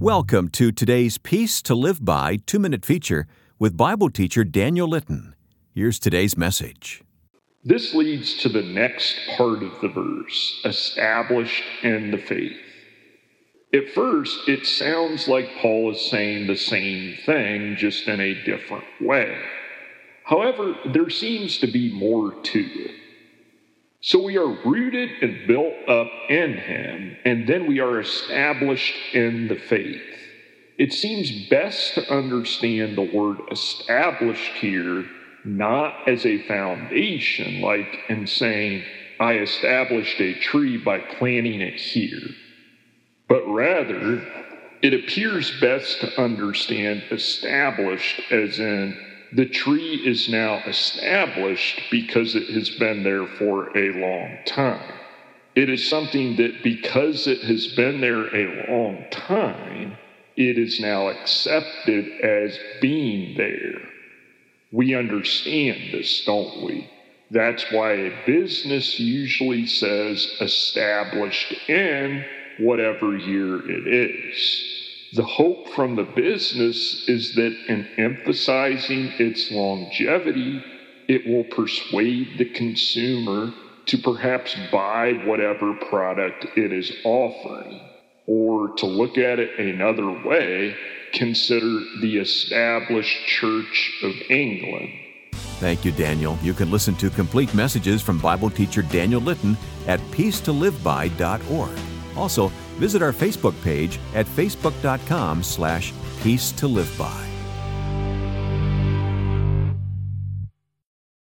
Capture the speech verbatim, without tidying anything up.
Welcome to today's Peace to Live By two-minute feature with Bible teacher Daniel Litton. Here's today's message. This leads to the next part of the verse, established in the faith. At first, it sounds like Paul is saying the same thing, just in a different way. However, there seems to be more to it. So we are rooted and built up in him, and then we are established in the faith. It seems best to understand the word established here not as a foundation, like in saying, I established a tree by planting it here, but rather, it appears best to understand established as in the tree is now established because it has been there for a long time. It is something that because it has been there a long time, it is now accepted as being there. We understand this, don't we? That's why a business usually says established in whatever year it is. The hope from the business is that in emphasizing its longevity, it will persuade the consumer to perhaps buy whatever product it is offering. Or to look at it another way, consider the established Church of England. Thank you, Daniel. You can listen to complete messages from Bible teacher Daniel Litton at peace to live by dot org. Also, visit our Facebook page at facebook dot com slash peace to live by.